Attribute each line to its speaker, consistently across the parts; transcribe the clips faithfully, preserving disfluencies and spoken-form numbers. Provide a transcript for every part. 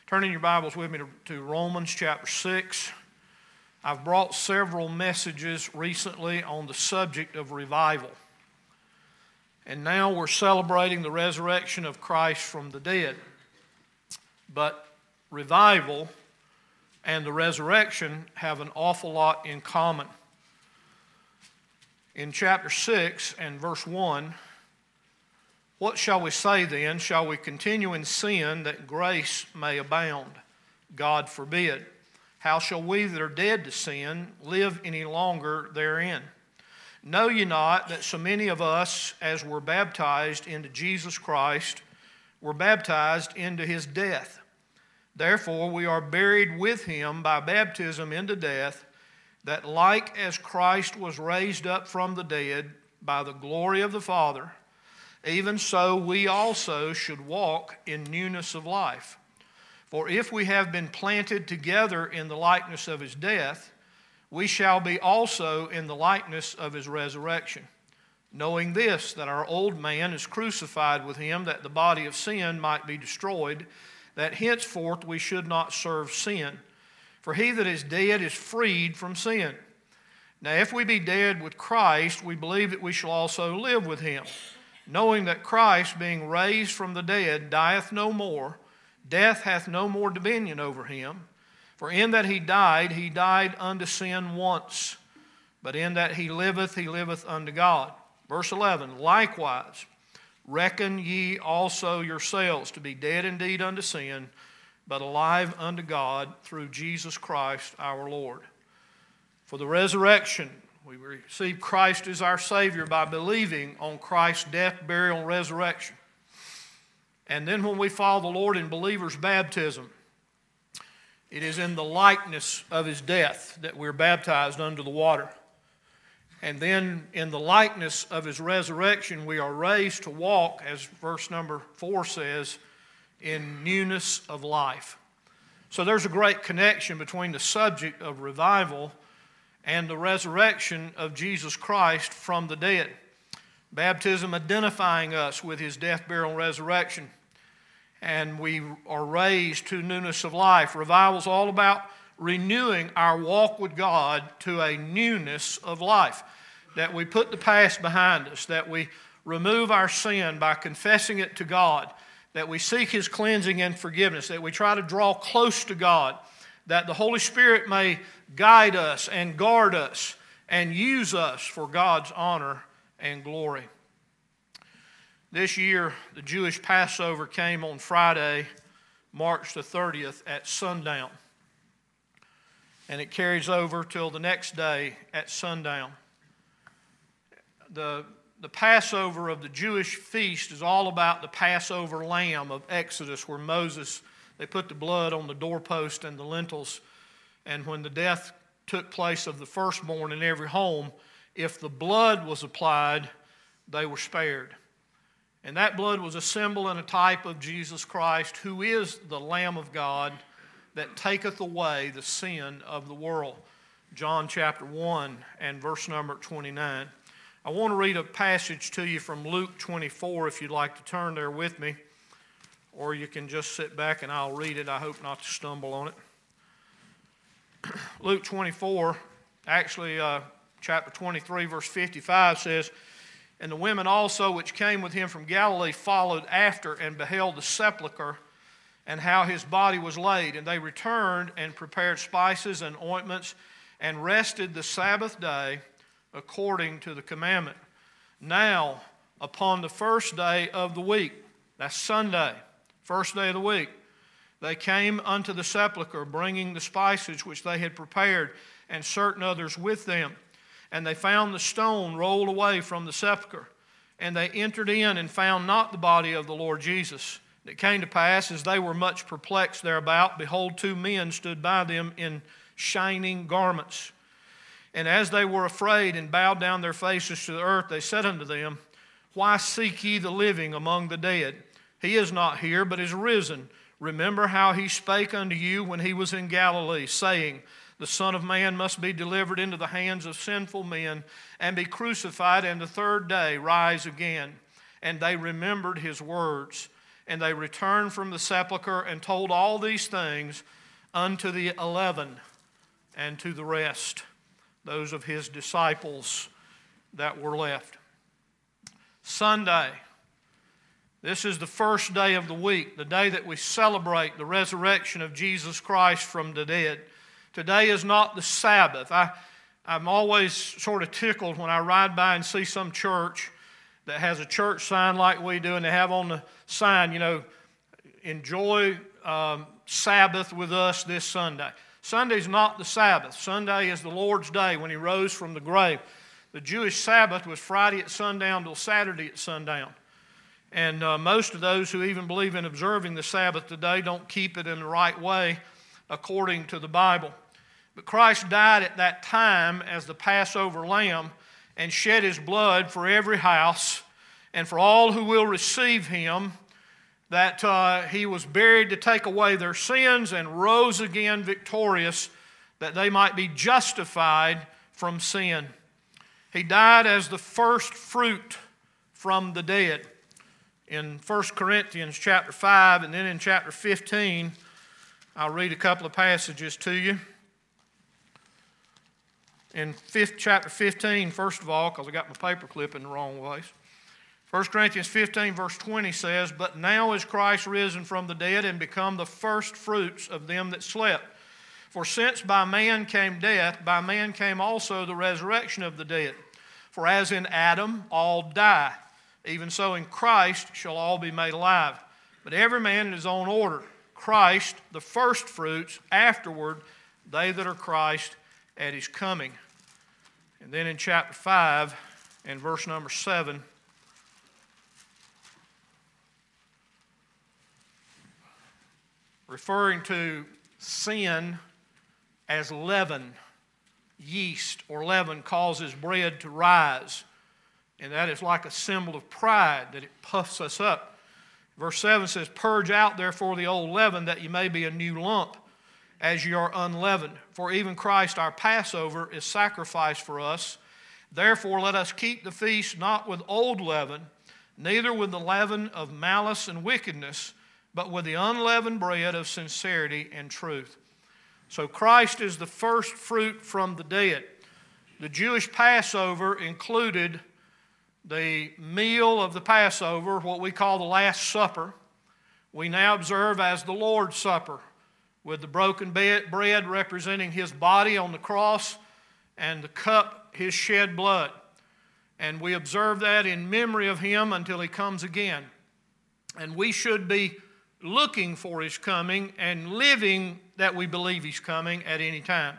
Speaker 1: Turning your Bibles with me to, to Romans chapter six. I've brought several messages recently on the subject of revival. And now we're celebrating the resurrection of Christ from the dead. But revival and the resurrection have an awful lot in common. In chapter six and verse one, what shall we say then? Shall we continue in sin that grace may abound? God forbid. How shall we that are dead to sin live any longer therein? Know ye not that so many of us as were baptized into Jesus Christ were baptized into his death? Therefore we are buried with him by baptism into death, that like as Christ was raised up from the dead by the glory of the Father, even so we also should walk in newness of life. For if we have been planted together in the likeness of his death, we shall be also in the likeness of his resurrection. Knowing this, that our old man is crucified with him, that the body of sin might be destroyed, that henceforth we should not serve sin. For he that is dead is freed from sin. Now if we be dead with Christ, we believe that we shall also live with him, knowing that Christ, being raised from the dead, dieth no more, death hath no more dominion over him. For in that he died, he died unto sin once, but in that he liveth, he liveth unto God. Verse eleven, likewise, reckon ye also yourselves to be dead indeed unto sin, but alive unto God through Jesus Christ our Lord. For the resurrection, we receive Christ as our Savior by believing on Christ's death, burial, and resurrection. And then when we follow the Lord in believers' baptism, it is in the likeness of his death that we're baptized under the water. And then in the likeness of his resurrection, we are raised to walk, as verse number four says, in newness of life. So there's a great connection between the subject of revival and the resurrection of Jesus Christ from the dead. Baptism identifying us with his death, burial, and resurrection. And we are raised to newness of life. Revival is all about renewing our walk with God to a newness of life. That we put the past behind us. That we remove our sin by confessing it to God. That we seek his cleansing and forgiveness. That we try to draw close to God. That the Holy Spirit may guide us and guard us and use us for God's honor and glory. This year, the Jewish Passover came on Friday, March the thirtieth at sundown. And it carries over till the next day at sundown. The, the Passover of the Jewish feast is all about the Passover lamb of Exodus, where Moses, they put the blood on the doorpost and the lintels. And when the death took place of the firstborn in every home, if the blood was applied, they were spared. And that blood was a symbol and a type of Jesus Christ, who is the Lamb of God that taketh away the sin of the world. John chapter one and verse number twenty-nine. I want to read a passage to you from Luke twenty-four, if you'd like to turn there with me. Or you can just sit back and I'll read it. I hope not to stumble on it. Luke twenty-four, actually uh, chapter twenty-three, verse fifty-five says, And the women also which came with him from Galilee followed after and beheld the sepulchre and how his body was laid. And they returned and prepared spices and ointments and rested the Sabbath day according to the commandment. Now, upon the first day of the week, that's Sunday, first day of the week, they came unto the sepulchre, bringing the spices which they had prepared, and certain others with them. And they found the stone rolled away from the sepulchre. And they entered in and found not the body of the Lord Jesus. It came to pass, as they were much perplexed thereabout, behold, two men stood by them in shining garments. And as they were afraid and bowed down their faces to the earth, they said unto them, Why seek ye the living among the dead? He is not here, but is risen. Remember how he spake unto you when he was in Galilee, saying, The Son of Man must be delivered into the hands of sinful men, and be crucified, and the third day rise again. And they remembered his words. And they returned from the sepulchre and told all these things unto the eleven and to the rest, those of his disciples that were left. Sunday. This is the first day of the week, the day that we celebrate the resurrection of Jesus Christ from the dead. Today is not the Sabbath. I, I'm always sort of tickled when I ride by and see some church that has a church sign like we do, and they have on the sign, you know, enjoy um, Sabbath with us this Sunday. Sunday's not the Sabbath. Sunday is the Lord's day when He rose from the grave. The Jewish Sabbath was Friday at sundown till Saturday at sundown. And uh, most of those who even believe in observing the Sabbath today don't keep it in the right way according to the Bible. But Christ died at that time as the Passover lamb and shed His blood for every house and for all who will receive Him, that uh, He was buried to take away their sins and rose again victorious, that they might be justified from sin. He died as the first fruit from the dead. In First Corinthians chapter five and then in chapter fifteen, I'll read a couple of passages to you. In fifth, chapter fifteen, first of all, because I got my paper clip in the wrong place. First Corinthians fifteen, verse twenty says, "But now is Christ risen from the dead and become the first fruits of them that slept. For since by man came death, by man came also the resurrection of the dead. For as in Adam all die, even so in Christ shall all be made alive. But every man in his own order. Christ the first fruits, afterward they that are Christ at His coming." And then in chapter five and verse number seven, referring to sin as leaven, yeast or leaven causes bread to rise. And that is like a symbol of pride, that it puffs us up. Verse seven says, "Purge out therefore the old leaven, that ye may be a new lump, as ye are unleavened. For even Christ our Passover is sacrificed for us. Therefore let us keep the feast not with old leaven, neither with the leaven of malice and wickedness, but with the unleavened bread of sincerity and truth." So Christ is the first fruit from the dead. The Jewish Passover included the meal of the Passover, what we call the Last Supper, we now observe as the Lord's Supper, with the broken bread representing His body on the cross and the cup, His shed blood. And we observe that in memory of Him until He comes again. And we should be looking for His coming and living that we believe He's coming at any time.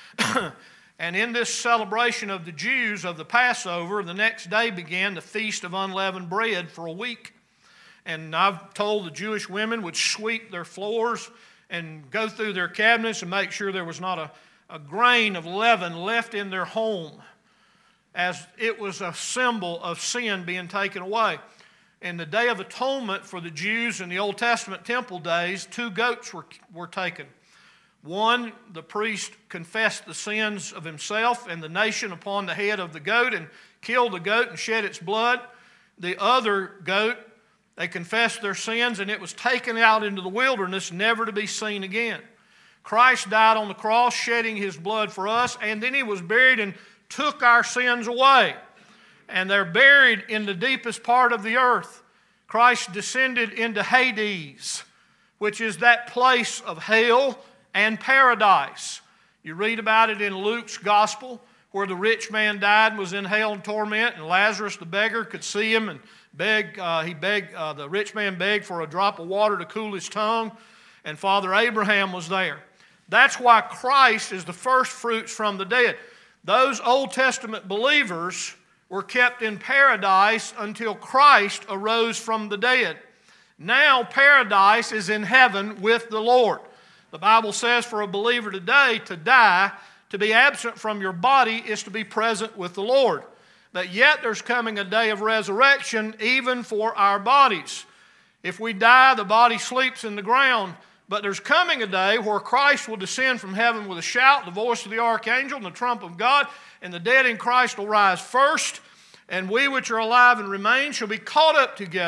Speaker 1: And in this celebration of the Jews of the Passover, the next day began the Feast of Unleavened Bread for a week. And I've told the Jewish women would sweep their floors and go through their cabinets and make sure there was not a, a grain of leaven left in their home, as it was a symbol of sin being taken away. In the Day of Atonement for the Jews in the Old Testament temple days, two goats were, were taken. One, the priest confessed the sins of himself and the nation upon the head of the goat and killed the goat and shed its blood. The other goat, they confessed their sins and it was taken out into the wilderness, never to be seen again. Christ died on the cross, shedding His blood for us, and then He was buried and took our sins away. And they're buried in the deepest part of the earth. Christ descended into Hades, which is that place of hell and paradise. You read about it in Luke's gospel, where the rich man died and was in hell and torment, and Lazarus the beggar could see him and beg. Uh, he begged. Uh, the rich man begged for a drop of water to cool his tongue, and Father Abraham was there. That's why Christ is the first fruits from the dead. Those Old Testament believers were kept in paradise until Christ arose from the dead. Now paradise is in heaven with the Lord. The Bible says for a believer today to die, to be absent from your body, is to be present with the Lord. But yet there's coming a day of resurrection even for our bodies. If we die, the body sleeps in the ground. But there's coming a day where Christ will descend from heaven with a shout, the voice of the archangel, and the trump of God, and the dead in Christ will rise first, and we which are alive and remain shall be caught up together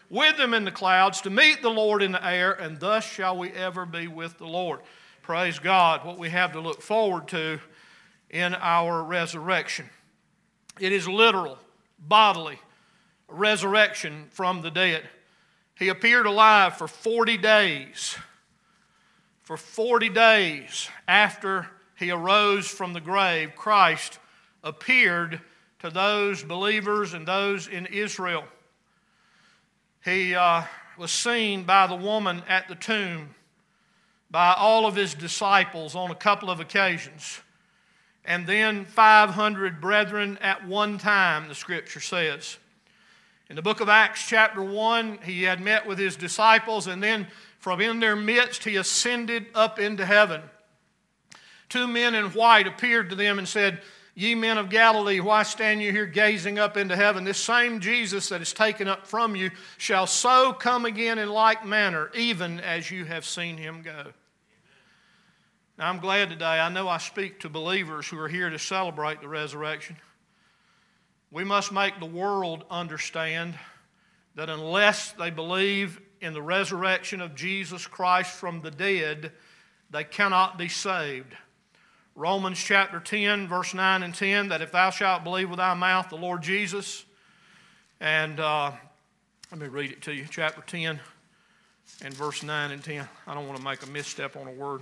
Speaker 1: with them in the clouds, to meet the Lord in the air, and thus shall we ever be with the Lord. Praise God, what we have to look forward to in our resurrection. It is literal, bodily resurrection from the dead. He appeared alive for forty days. For forty days after he arose from the grave, Christ appeared to those believers and those in Israel. He uh, was seen by the woman at the tomb, by all of his disciples on a couple of occasions, and then five hundred brethren at one time, the Scripture says. In the book of Acts chapter one, he had met with his disciples, and then from in their midst he ascended up into heaven. Two men in white appeared to them and said, "Ye men of Galilee, why stand you here gazing up into heaven? This same Jesus that is taken up from you shall so come again in like manner, even as you have seen him go." Now, I'm glad today. I know I speak to believers who are here to celebrate the resurrection. We must make the world understand that unless they believe in the resurrection of Jesus Christ from the dead, they cannot be saved. Romans chapter ten, verse nine and ten, that if thou shalt believe with thy mouth the Lord Jesus, and uh, let me read it to you, chapter ten and verse nine and ten. I don't want to make a misstep on a word.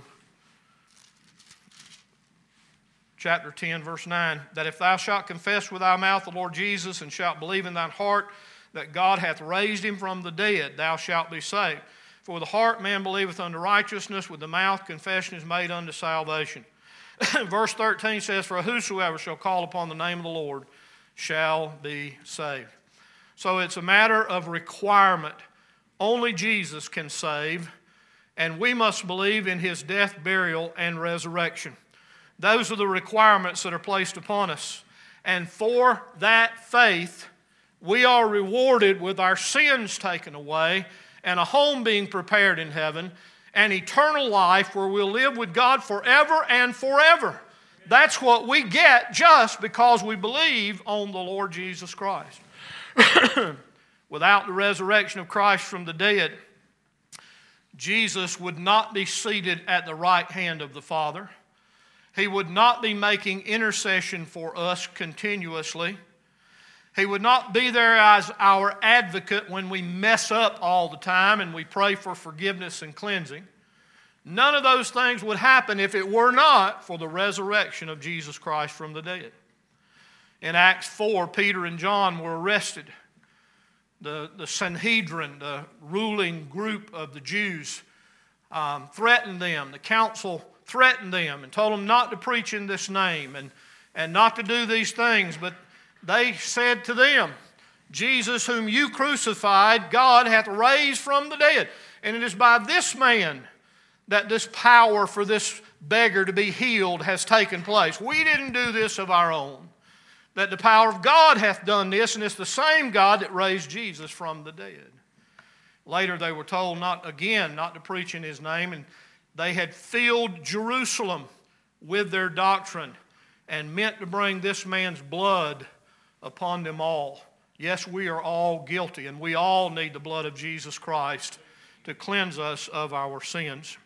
Speaker 1: Chapter ten, verse nine, that if thou shalt confess with thy mouth the Lord Jesus, and shalt believe in thine heart that God hath raised him from the dead, thou shalt be saved. For with the heart man believeth unto righteousness, with the mouth confession is made unto salvation. Verse thirteen says, for whosoever shall call upon the name of the Lord shall be saved. So it's a matter of requirement. Only Jesus can save, and we must believe in his death, burial, and resurrection. Those are the requirements that are placed upon us. And for that faith, we are rewarded with our sins taken away and a home being prepared in heaven and eternal life where we'll live with God forever and forever. That's what we get just because we believe on the Lord Jesus Christ. Without the resurrection of Christ from the dead, Jesus would not be seated at the right hand of the Father. He would not be making intercession for us continuously. He would not be there as our advocate when we mess up all the time and we pray for forgiveness and cleansing. None of those things would happen if it were not for the resurrection of Jesus Christ from the dead. In Acts four, Peter and John were arrested. The, the Sanhedrin, the ruling group of the Jews, um, threatened them. The council threatened them and told them not to preach in this name and, and not to do these things. But they said to them, Jesus whom you crucified, God hath raised from the dead. And it is by this man that this power for this beggar to be healed has taken place. We didn't do this of our own. That the power of God hath done this, and it's the same God that raised Jesus from the dead. Later they were told not again not to preach in his name, and they had filled Jerusalem with their doctrine and meant to bring this man's blood upon them all. Yes, we are all guilty, and we all need the blood of Jesus Christ to cleanse us of our sins.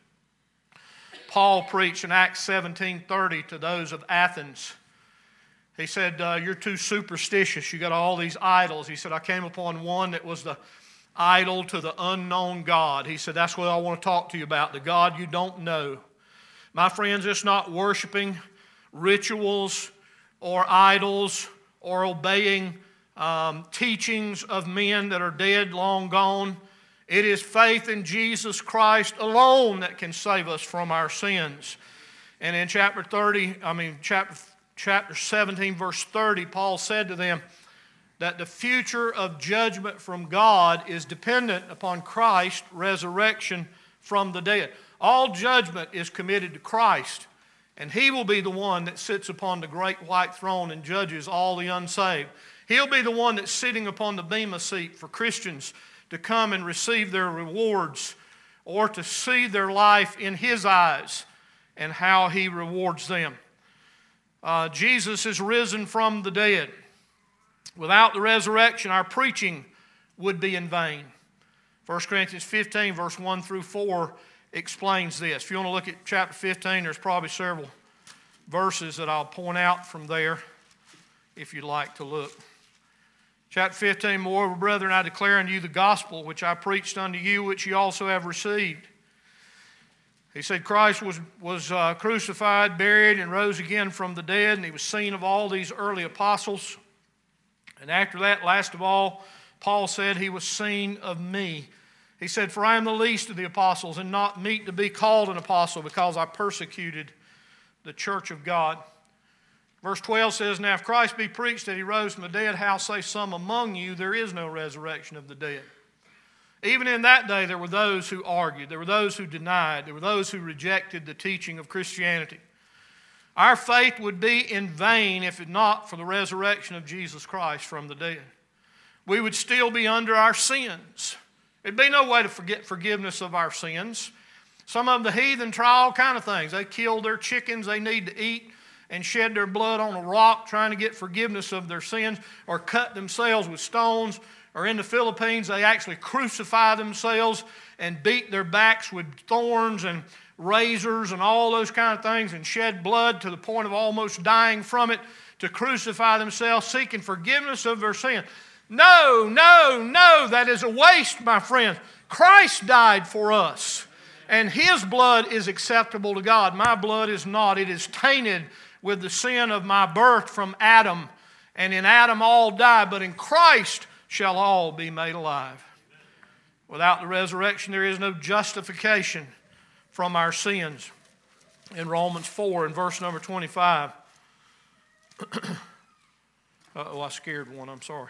Speaker 1: Paul preached in Acts seventeen thirty to those of Athens. He said, uh, you're too superstitious. You got all these idols. He said, I came upon one that was the idol to the unknown God. He said, that's what I want to talk to you about, the God you don't know. My friends, it's not worshiping rituals or idols or obeying um, teachings of men that are dead, long gone. It is faith in Jesus Christ alone that can save us from our sins. And in chapter thirty, I mean chapter chapter seventeen, verse thirty, Paul said to them that the future of judgment from God is dependent upon Christ's resurrection from the dead. All judgment is committed to Christ, and he will be the one that sits upon the great white throne and judges all the unsaved. He'll be the one that's sitting upon the bema seat for Christians to come and receive their rewards or to see their life in his eyes and how he rewards them. Uh, Jesus is risen from the dead. Without the resurrection, our preaching would be in vain. First Corinthians fifteen, verse one through four explains this. If you want to look at chapter fifteen, there's probably several verses that I'll point out from there if you'd like to look. Chapter fifteen, moreover, brethren, I declare unto you the gospel which I preached unto you, which ye also have received. He said Christ was, was uh, crucified, buried, and rose again from the dead, and he was seen of all these early apostles. And after that, last of all, Paul said he was seen of me. He said, for I am the least of the apostles, and not meet to be called an apostle, because I persecuted the church of God. Verse twelve says, now if Christ be preached that he rose from the dead, how say some among you there is no resurrection of the dead? Even in that day there were those who argued, there were those who denied, there were those who rejected the teaching of Christianity. Our faith would be in vain if it not for the resurrection of Jesus Christ from the dead. We would still be under our sins. There'd be no way to forget forgiveness of our sins. Some of the heathen try all kind of things. They kill their chickens they need to eat and shed their blood on a rock trying to get forgiveness of their sins, or cut themselves with stones. Or in the Philippines, they actually crucify themselves and beat their backs with thorns and razors and all those kind of things, and shed blood to the point of almost dying from it to crucify themselves, seeking forgiveness of their sin. No, no, no, that is a waste, my friends. Christ died for us, and his blood is acceptable to God. My blood is not. It is tainted with the sin of my birth from Adam, and in Adam all die, but in Christ shall all be made alive. Without the resurrection, there is no justification from our sins. In Romans four, in verse number twenty-five. Uh-oh, I scared one. I'm sorry.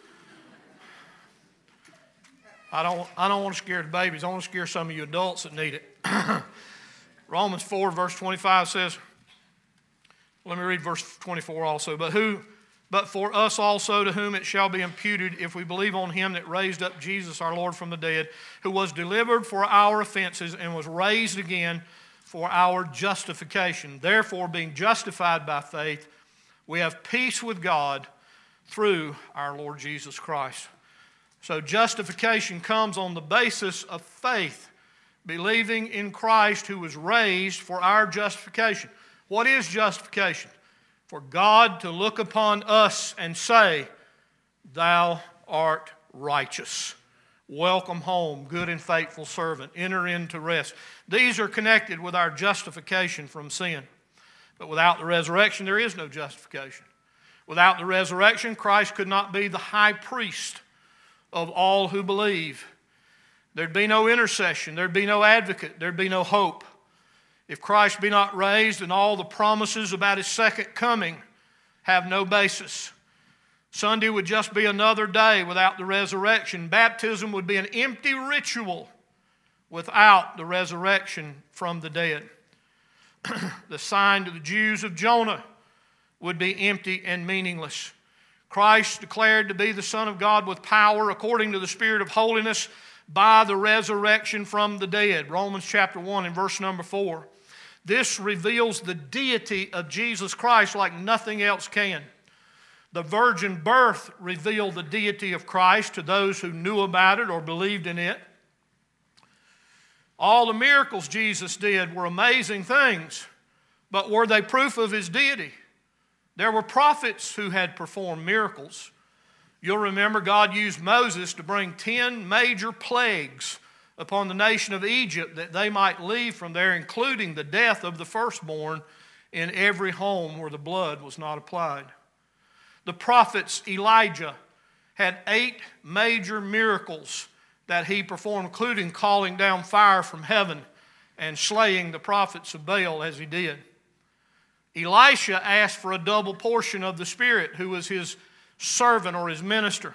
Speaker 1: I don't, I don't want to scare the babies. I want to scare some of you adults that need it. Romans four, verse twenty-five says, let me read verse twenty-four also. But who... But for us also, to whom it shall be imputed, if we believe on him that raised up Jesus our Lord from the dead, who was delivered for our offenses and was raised again for our justification. Therefore, being justified by faith, we have peace with God through our Lord Jesus Christ. So justification comes on the basis of faith, believing in Christ who was raised for our justification. What is justification? For God to look upon us and say, thou art righteous. Welcome home, good and faithful servant. Enter into rest. These are connected with our justification from sin. But without the resurrection, there is no justification. Without the resurrection, Christ could not be the high priest of all who believe. There'd be no intercession. There'd be no advocate. There'd be no hope. If Christ be not raised, then all the promises about his second coming have no basis. Sunday would just be another day without the resurrection. Baptism would be an empty ritual without the resurrection from the dead. The sign to the Jews of Jonah would be empty and meaningless. Christ declared to be the Son of God with power according to the Spirit of holiness by the resurrection from the dead. Romans chapter one and verse number four. This reveals the deity of Jesus Christ like nothing else can. The virgin birth revealed the deity of Christ to those who knew about it or believed in it. All the miracles Jesus did were amazing things, but were they proof of his deity? There were prophets who had performed miracles. You'll remember God used Moses to bring ten major plagues upon the nation of Egypt that they might leave from there, including the death of the firstborn in every home where the blood was not applied. The prophets Elijah had eight major miracles that he performed, including calling down fire from heaven and slaying the prophets of Baal as he did. Elisha asked for a double portion of the Spirit, who was his servant or his minister.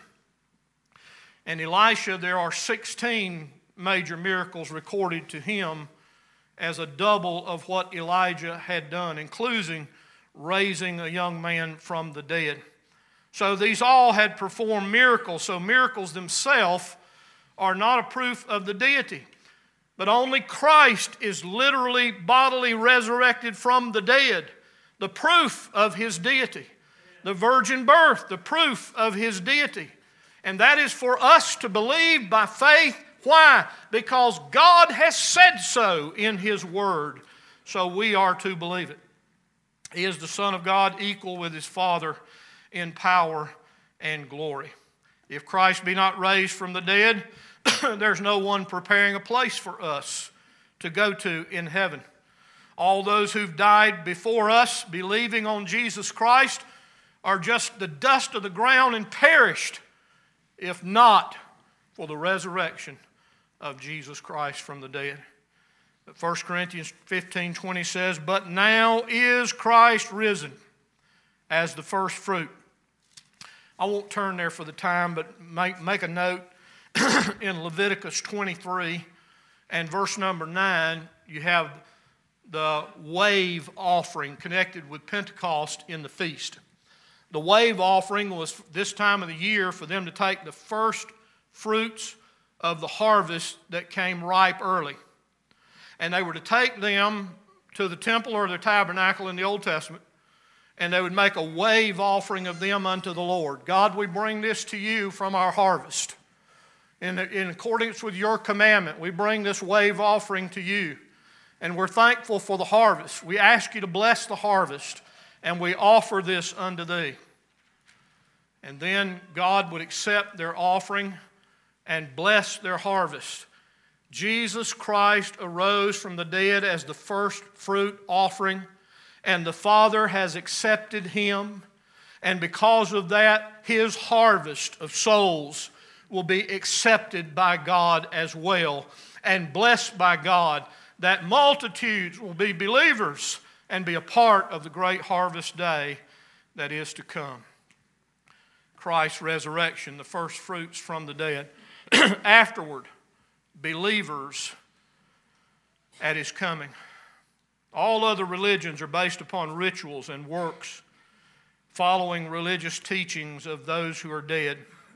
Speaker 1: And Elisha, there are sixteen major miracles recorded to him as a double of what Elijah had done, including raising a young man from the dead. So these all had performed miracles. So miracles themselves are not a proof of the deity. But only Christ is literally bodily resurrected from the dead, the proof of his deity. The virgin birth, the proof of his deity. And that is for us to believe by faith Why? Because God has said so in His Word, so we are to believe it. He is the Son of God, equal with His Father in power and glory. If Christ be not raised from the dead, there's no one preparing a place for us to go to in heaven. All those who've died before us, believing on Jesus Christ, are just the dust of the ground and perished, if not for the resurrection of Jesus Christ from the dead. But First Corinthians fifteen twenty says, "But now is Christ risen as the first fruit." I won't turn there for the time, but make, make a note in Leviticus twenty-three and verse number nine, you have the wave offering connected with Pentecost in the feast. The wave offering was this time of the year for them to take the first fruits of the harvest that came ripe early. And they were to take them to the temple or the tabernacle in the Old Testament, and they would make a wave offering of them unto the Lord. God, we bring this to you from our harvest. In, in accordance with your commandment, we bring this wave offering to you. And we're thankful for the harvest. We ask you to bless the harvest, and we offer this unto thee. And then God would accept their offering and bless their harvest. Jesus Christ arose from the dead as the first fruit offering, and the Father has accepted him. And because of that, his harvest of souls will be accepted by God as well and blessed by God, that multitudes will be believers and be a part of the great harvest day that is to come. Christ's resurrection, the first fruits from the dead. Afterward, believers at his coming. All other religions are based upon rituals and works, following religious teachings of those who are dead.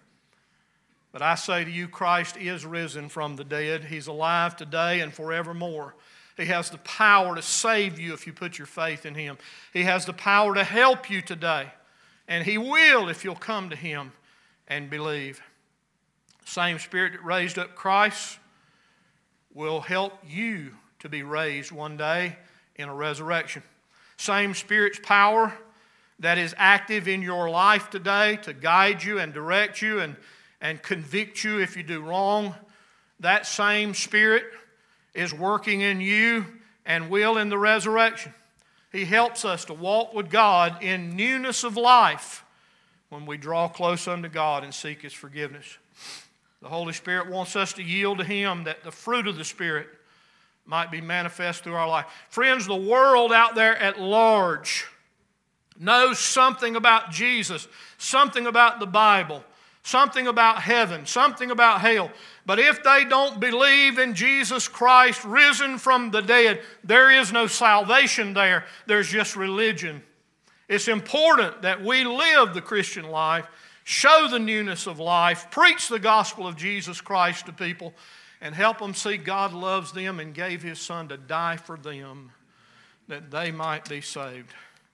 Speaker 1: But I say to you, Christ is risen from the dead. He's alive today and forevermore. He has the power to save you if you put your faith in him. He has the power to help you today. And he will if you'll come to him and believe. The same Spirit that raised up Christ will help you to be raised one day in a resurrection. Same Spirit's power that is active in your life today to guide you and direct you and, and convict you if you do wrong. That same Spirit is working in you and will in the resurrection. He helps us to walk with God in newness of life when we draw close unto God and seek his forgiveness. The Holy Spirit wants us to yield to him that the fruit of the Spirit might be manifest through our life. Friends, the world out there at large knows something about Jesus, something about the Bible, something about heaven, something about hell. But if they don't believe in Jesus Christ risen from the dead, there is no salvation there. There's just religion. It's important that we live the Christian life, show the newness of life, preach the gospel of Jesus Christ to people, and help them see God loves them and gave his Son to die for them that they might be saved.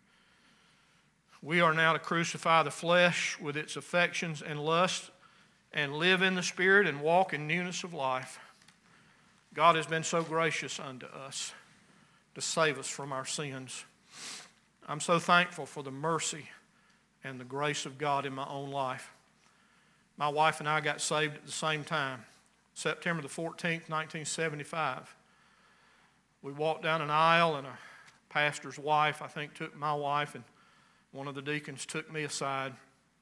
Speaker 1: We are now to crucify the flesh with its affections and lusts and live in the Spirit and walk in newness of life. God has been so gracious unto us to save us from our sins. I'm so thankful for the mercy and the grace of God in my own life. My wife and I got saved at the same time, September the fourteenth, nineteen seventy-five. We walked down an aisle and a pastor's wife, I think, took my wife, and one of the deacons took me aside,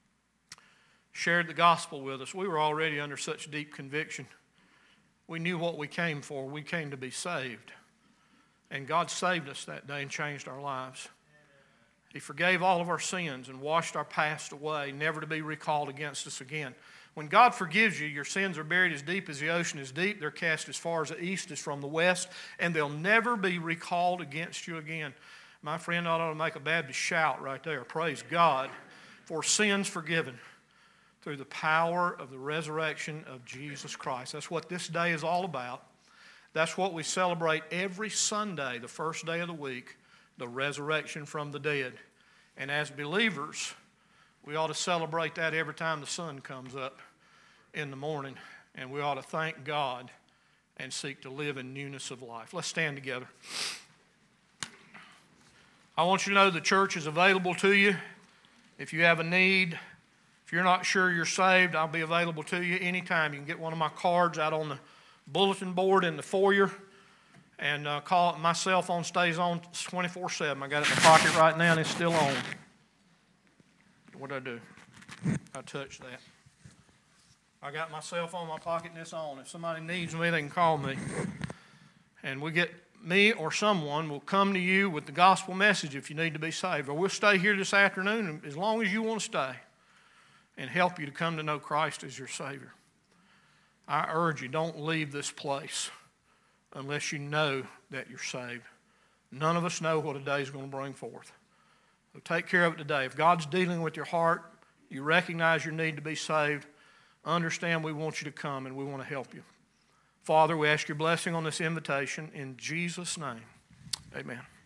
Speaker 1: shared the gospel with us. We were already under such deep conviction. We knew what we came for. We came to be saved. And God saved us that day and changed our lives. He forgave all of our sins and washed our past away, never to be recalled against us again. When God forgives you, your sins are buried as deep as the ocean is deep. They're cast as far as the east is from the west, and they'll never be recalled against you again. My friend ought to make a Baptist shout right there. Praise God for sins forgiven through the power of the resurrection of Jesus Christ. That's what this day is all about. That's what we celebrate every Sunday, the first day of the week, the resurrection from the dead. And as believers, we ought to celebrate that every time the sun comes up in the morning and we ought to thank God and seek to live in newness of life. Let's stand together. I want you to know the church is available to you. If you have a need, if you're not sure you're saved, I'll be available to you anytime. You can get one of my cards out on the bulletin board in the foyer, and uh, call it. My cell phone stays on twenty-four seven. I got it in my pocket right now, and it's still on. What did I do? I touched that. I got my cell phone in my pocket, and it's on. If somebody needs me, they can call me. And we get me or someone will come to you with the gospel message if you need to be saved. Or we'll stay here this afternoon as long as you want to stay and help you to come to know Christ as your Savior. I urge you, don't leave this place unless you know that you're saved. None of us know what a day is going to bring forth. So take care of it today. If God's dealing with your heart, you recognize your need to be saved, understand we want you to come and we want to help you. Father, we ask your blessing on this invitation in Jesus' name. Amen.